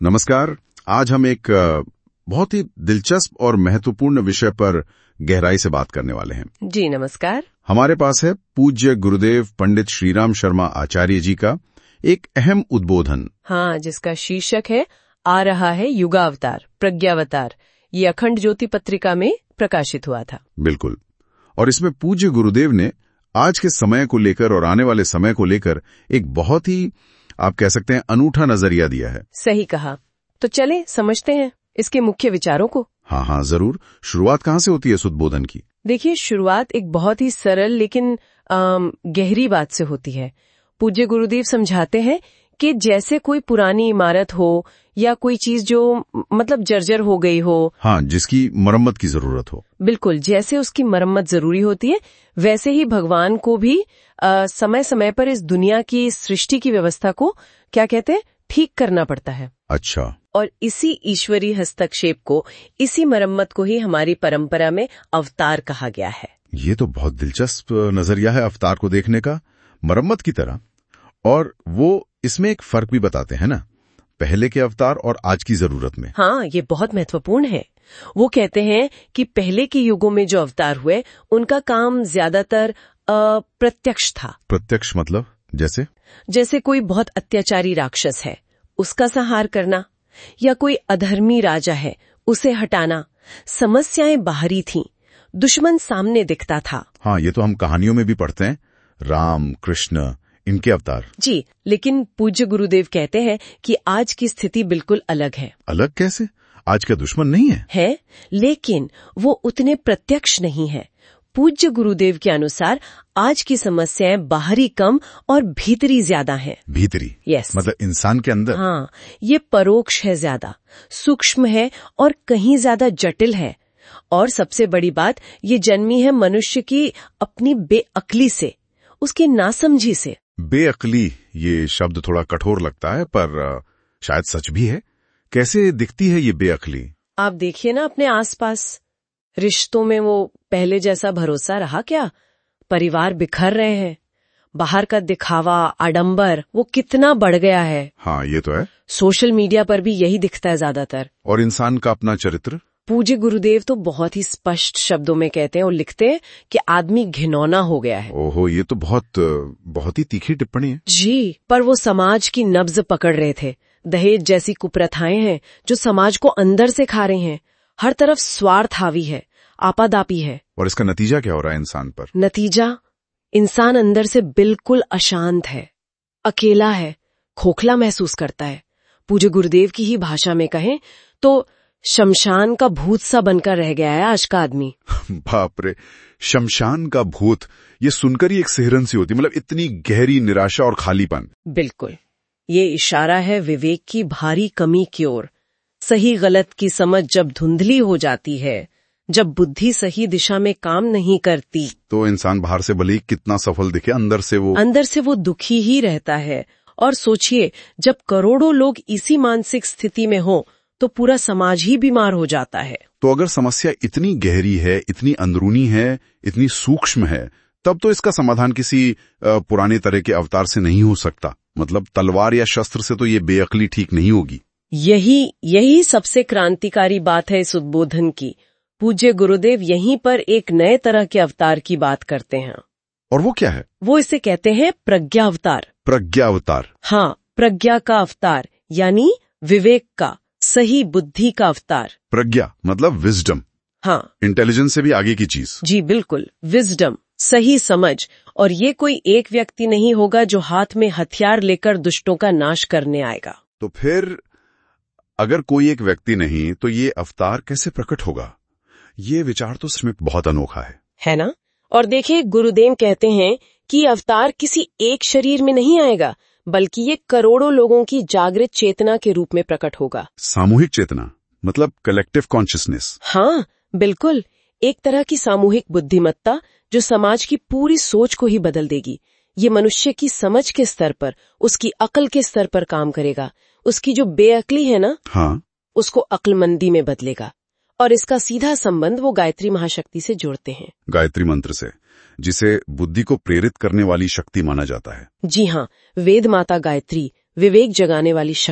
नमस्कार। आज हम एक बहुत ही दिलचस्प और महत्वपूर्ण विषय पर गहराई से बात करने वाले हैं। जी नमस्कार। हमारे पास है पूज्य गुरुदेव पंडित श्रीराम शर्मा आचार्य जी का एक अहम उद्बोधन। हाँ, जिसका शीर्षक है आ रहा है युगावतार प्रज्ञावतार। ये अखंड ज्योति पत्रिका में प्रकाशित हुआ था। बिल्कुल। और इसमें पूज्य गुरुदेव ने आज के समय को लेकर और आने वाले समय को लेकर एक बहुत ही, आप कह सकते हैं, अनूठा नजरिया दिया है। सही कहा। तो चले समझते हैं इसके मुख्य विचारों को। हाँ, जरूर। शुरुआत कहाँ से होती है इस उद्बोधन की? देखिए, शुरुआत एक बहुत ही सरल लेकिन गहरी बात से होती है। पूज्य गुरुदेव समझाते हैं कि जैसे कोई पुरानी इमारत हो या कोई चीज जो मतलब जर्जर हो गई हो, हाँ, जिसकी मरम्मत की जरूरत हो। बिल्कुल, जैसे उसकी मरम्मत जरूरी होती है, वैसे ही भगवान को भी समय समय पर इस दुनिया की सृष्टि की व्यवस्था को क्या कहते हैं, ठीक करना पड़ता है। अच्छा। और इसी ईश्वरीय हस्तक्षेप को, इसी मरम्मत को ही हमारी परंपरा में अवतार कहा गया है। ये तो बहुत दिलचस्प नजरिया है अवतार को देखने का, मरम्मत की तरह। और वो इसमें एक फर्क भी बताते हैं ना, पहले के अवतार और आज की जरूरत में। हाँ, ये बहुत महत्वपूर्ण है। वो कहते हैं कि पहले के युगों में जो अवतार हुए, उनका काम ज्यादातर प्रत्यक्ष था। प्रत्यक्ष मतलब जैसे कोई बहुत अत्याचारी राक्षस है, उसका संहार करना, या कोई अधर्मी राजा है, उसे हटाना। समस्याएं बाहरी थीं, दुश्मन सामने दिखता था। हाँ, ये तो हम कहानियों में भी पढ़ते हैं, राम कृष्ण, इनके अवतार। जी, लेकिन पूज्य गुरुदेव कहते हैं कि आज की स्थिति बिल्कुल अलग है। अलग कैसे? आज का दुश्मन नहीं है, लेकिन वो उतने प्रत्यक्ष नहीं है। पूज्य गुरुदेव के अनुसार आज की समस्याएं बाहरी कम और भीतरी ज्यादा हैं। भीतरी? यस। मतलब इंसान के अंदर? हाँ, ये परोक्ष है, ज्यादा सूक्ष्म है और कहीं ज्यादा जटिल है। और सबसे बड़ी बात, ये जन्मी है मनुष्य की अपनी बेअक्ली से, उसकी नासमझी से। बेअक्ली, ये शब्द थोड़ा कठोर लगता है, पर शायद सच भी है। कैसे दिखती है ये बेअक्ली? आप देखिए ना अपने आसपास, रिश्तों में वो पहले जैसा भरोसा रहा क्या? परिवार बिखर रहे हैं, बाहर का दिखावा, आडंबर, वो कितना बढ़ गया है। हाँ, ये तो है। सोशल मीडिया पर भी यही दिखता है ज्यादातर। और इंसान का अपना चरित्र? पूज्य गुरुदेव तो बहुत ही स्पष्ट शब्दों में कहते हैं और लिखते हैं कि आदमी घिनौना हो गया है। ओहो, ये तो बहुत ही तीखी टिप्पणी है। जी, पर वो समाज की नब्ज पकड़ रहे थे। दहेज जैसी कुप्रथाएं हैं जो समाज को अंदर से खा रही हैं। हर तरफ स्वार्थ हावी है, आपादापी है। और इसका नतीजा क्या हो रहा है इंसान पर? नतीजा, इंसान अंदर से बिल्कुल अशांत है, अकेला है, खोखला महसूस करता है। पूज्य गुरुदेव की ही भाषा में कहें तो शमशान का भूत सा बनकर रह गया है आज का आदमी। बाप रे, शमशान का भूत, ये सुनकर ही एक सिहरन सी होती, मतलब इतनी गहरी निराशा और खालीपन। बिल्कुल, ये इशारा है विवेक की भारी कमी की ओर। सही गलत की समझ जब धुंधली हो जाती है, जब बुद्धि सही दिशा में काम नहीं करती, तो इंसान बाहर से भले ही कितना सफल दिखे, अंदर से वो दुखी ही रहता है। और सोचिए, जब करोड़ों लोग इसी मानसिक स्थिति में हो तो पूरा समाज ही बीमार हो जाता है। तो अगर समस्या इतनी गहरी है, इतनी अंदरूनी है, इतनी सूक्ष्म है, तब तो इसका समाधान किसी पुराने तरह के अवतार से नहीं हो सकता। मतलब तलवार या शस्त्र से तो ये बेअक्ली ठीक नहीं होगी। यही सबसे क्रांतिकारी बात है इस उद्बोधन की। पूज्य गुरुदेव यहीं पर एक नए तरह के अवतार की बात करते हैं। और वो क्या है? वो इसे कहते हैं प्रज्ञावतार। प्रज्ञावतार? हाँ, प्रज्ञा का अवतार, यानी विवेक का, सही बुद्धि का अवतार। प्रज्ञा मतलब विजडम? हाँ, इंटेलिजेंस से भी आगे की चीज। जी बिल्कुल, विजडम, सही समझ। और ये कोई एक व्यक्ति नहीं होगा जो हाथ में हथियार लेकर दुष्टों का नाश करने आएगा। तो फिर अगर कोई एक व्यक्ति नहीं, तो ये अवतार कैसे प्रकट होगा? ये विचार तो सच में बहुत अनोखा है ना? और देखिए, गुरुदेव कहते हैं कि अवतार किसी एक शरीर में नहीं आएगा, बल्कि ये करोड़ों लोगों की जागृत चेतना के रूप में प्रकट होगा। सामूहिक चेतना मतलब कलेक्टिव कॉन्शियसनेस? हाँ बिल्कुल, एक तरह की सामूहिक बुद्धिमत्ता जो समाज की पूरी सोच को ही बदल देगी। ये मनुष्य की समझ के स्तर पर, उसकी अकल के स्तर पर काम करेगा। उसकी जो बेअक्ली है ना, हाँ, उसको अक्लमंदी में बदलेगा। और इसका सीधा संबंध वो गायत्री महाशक्ति से जोड़ते हैं। गायत्री मंत्र से, जिसे बुद्धि को प्रेरित करने वाली शक्ति माना जाता है। जी हाँ, वेद माता गायत्री विवेक जगाने वाली शक्ति।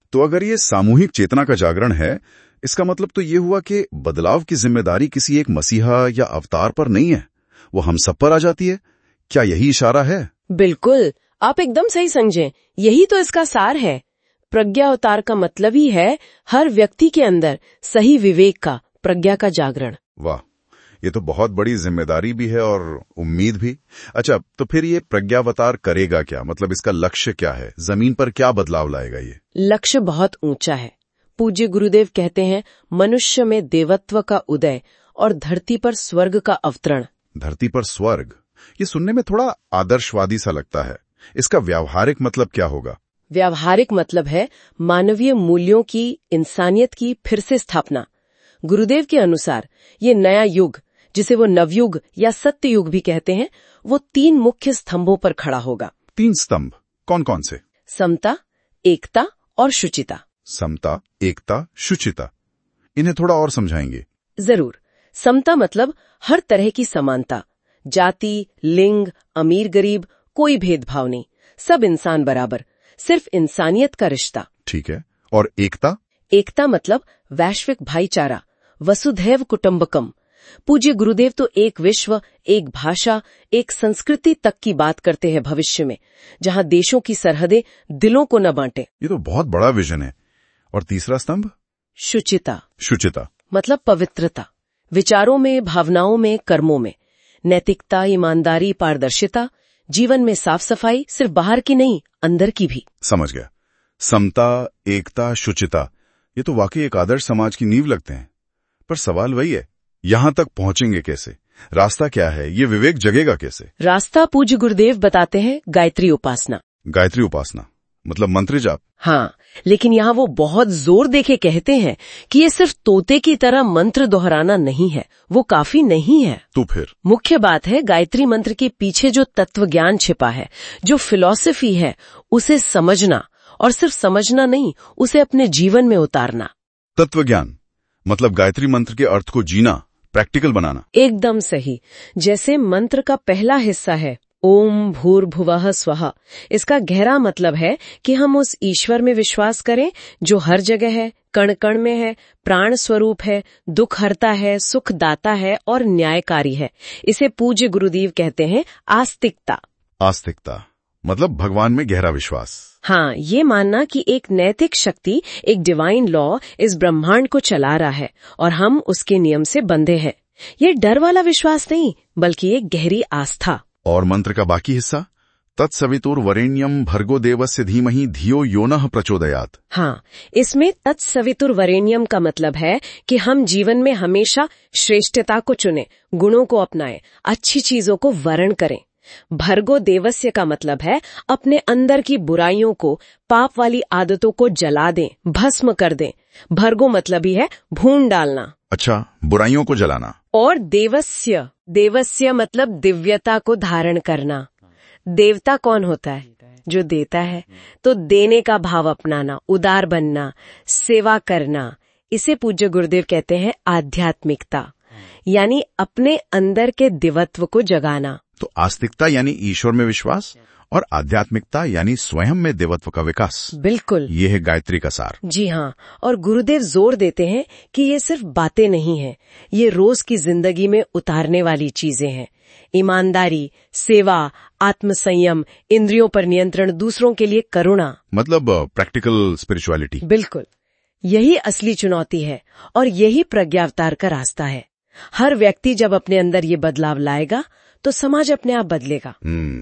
तो अगर ये सामूहिक चेतना का जागरण है, इसका मतलब तो ये हुआ कि बदलाव की जिम्मेदारी किसी एक मसीहा या अवतार पर नहीं है, वो हम सब पर आ जाती है। क्या यही इशारा है? बिल्कुल, आप एकदम सही समझें। यही तो इसका सार है। प्रज्ञा अवतार का मतलब ही है हर व्यक्ति के अंदर सही विवेक का, प्रज्ञा का जागरण। वाह, ये तो बहुत बड़ी जिम्मेदारी भी है और उम्मीद भी। अच्छा, तो फिर ये प्रज्ञावतार करेगा क्या? मतलब इसका लक्ष्य क्या है? जमीन पर क्या बदलाव लाएगा ये? लक्ष्य बहुत ऊंचा है। पूज्य गुरुदेव कहते हैं, मनुष्य में देवत्व का उदय और धरती पर स्वर्ग का अवतरण। धरती पर स्वर्ग, ये सुनने में थोड़ा आदर्शवादी सा लगता है। इसका व्यावहारिक मतलब क्या होगा? व्यावहारिक मतलब है मानवीय मूल्यों की, इंसानियत की फिर से स्थापना। गुरुदेव के अनुसार ये नया युग, जिसे वो नवयुग या सत्य युग भी कहते हैं, वो 3 मुख्य स्तंभों पर खड़ा होगा। 3 स्तंभ कौन कौन से? समता, एकता और शुचिता। समता, एकता, शुचिता, इन्हें थोड़ा और समझाएंगे? जरूर। समता मतलब हर तरह की समानता, जाति, लिंग, अमीर गरीब, कोई भेदभाव नहीं, सब इंसान बराबर, सिर्फ इंसानियत का रिश्ता। ठीक है। और एकता? एकता मतलब वैश्विक भाईचारा, वसुधैव कुटुंबकम। पूज्य गुरुदेव तो एक विश्व, एक भाषा, एक संस्कृति तक की बात करते हैं भविष्य में, जहां देशों की सरहदें दिलों को न बांटे। ये तो बहुत बड़ा विजन है। और तीसरा स्तंभ? शुचिता। शुचिता मतलब पवित्रता, विचारों में, भावनाओं में, कर्मों में। नैतिकता, ईमानदारी, पारदर्शिता, जीवन में साफ सफाई, सिर्फ बाहर की नहीं, अंदर की भी। समझ गया। समता, एकता, शुचिता, ये तो वाकई एक आदर्श समाज की नींव लगते हैं। पर सवाल वही है, यहां तक पहुंचेंगे कैसे? रास्ता क्या है? ये विवेक जगेगा कैसे? रास्ता पूज्य गुरुदेव बताते हैं, गायत्री उपासना। गायत्री उपासना मतलब मंत्र जाप? हाँ, लेकिन यहाँ वो बहुत जोर देके कहते हैं कि ये सिर्फ तोते की तरह मंत्र दोहराना नहीं है, वो काफी नहीं है। तो फिर मुख्य बात है गायत्री मंत्र के पीछे जो तत्व ज्ञान छिपा है, जो फिलॉसफी है, उसे समझना, और सिर्फ समझना नहीं, उसे अपने जीवन में उतारना। तत्व ज्ञान मतलब गायत्री मंत्र के अर्थ को जीना, प्रैक्टिकल बनाना। एकदम सही। जैसे मंत्र का पहला हिस्सा है ओम भूर्भुवः स्वः, इसका गहरा मतलब है कि हम उस ईश्वर में विश्वास करें जो हर जगह है, कण कण में है, प्राण स्वरूप है, दुख हरता है, सुख दाता है और न्यायकारी है। इसे पूज्य गुरुदेव कहते हैं आस्तिकता। आस्तिकता मतलब भगवान में गहरा विश्वास। हाँ, ये मानना कि एक नैतिक शक्ति, एक डिवाइन लॉ इस ब्रह्मांड को चला रहा है और हम उसके नियम से बंधे हैं। ये डर वाला विश्वास नहीं, बल्कि एक गहरी आस्था। और मंत्र का बाकी हिस्सा? तत्सवितुर्वरेण्यम भर्गो देवस्य धीमहि धियो यो नः प्रचोदयात्। हाँ, इसमें तत्सवितुर्वरेण्यम का मतलब है कि हम जीवन में हमेशा श्रेष्ठता को चुनें, गुणों को अपनाएं, अच्छी चीजों को वर्ण करें। भर्गो देवस्य का मतलब है अपने अंदर की बुराइयों को, पाप वाली आदतों को जला दें, भस्म कर दें। भर्गो मतलब ही है भून डालना। अच्छा, बुराइयों को जलाना। और देवस्य, देवस्य मतलब दिव्यता को धारण करना। देवता कौन होता है? जो देता है, तो देने का भाव अपनाना, उदार बनना, सेवा करना, इसे पूज्य गुरुदेव कहते हैं आध्यात्मिकता, यानी अपने अंदर के दिवत्व को जगाना। तो आस्तिकता यानी ईश्वर में विश्वास और आध्यात्मिकता यानी स्वयं में देवत्व का विकास। बिल्कुल, ये है गायत्री का सार। जी हाँ, और गुरुदेव जोर देते हैं कि ये सिर्फ बातें नहीं है, ये रोज की जिंदगी में उतारने वाली चीजें हैं। ईमानदारी, सेवा, आत्मसंयम, इंद्रियों पर नियंत्रण, दूसरों के लिए करुणा, मतलब प्रैक्टिकल स्पिरिचुअलिटी। बिल्कुल, यही असली चुनौती है और यही प्रज्ञावतार का रास्ता है। हर व्यक्ति जब अपने अंदर ये बदलाव लाएगा तो समाज अपने आप बदलेगा।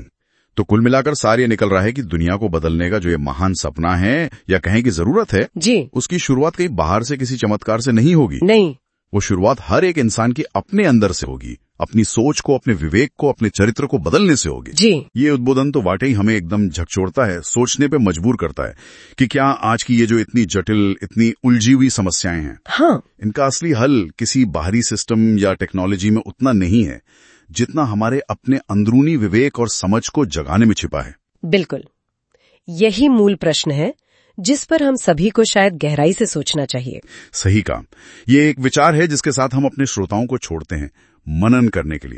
तो कुल मिलाकर सार ये निकल रहा है कि दुनिया को बदलने का जो ये महान सपना है या कहें कि जरूरत है जी, उसकी शुरुआत कहीं बाहर से किसी चमत्कार से नहीं होगी। नहीं, वो शुरुआत हर एक इंसान की अपने अंदर से होगी, अपनी सोच को, अपने विवेक को, अपने चरित्र को बदलने से होगी। जी, ये उद्बोधन तो वाकई हमें एकदम झकझोरता है, सोचने पे मजबूर करता है कि क्या आज की ये जो इतनी जटिल, इतनी उलझी हुई समस्याएं हैं, हाँ, इनका असली हल किसी बाहरी सिस्टम या टेक्नोलॉजी में उतना नहीं है जितना हमारे अपने अंदरूनी विवेक और समझ को जगाने में छिपा है। बिल्कुल, यही मूल प्रश्न है जिस पर हम सभी को शायद गहराई से सोचना चाहिए। सही काम। ये एक विचार है जिसके साथ हम अपने श्रोताओं को छोड़ते हैं मनन करने के लिए।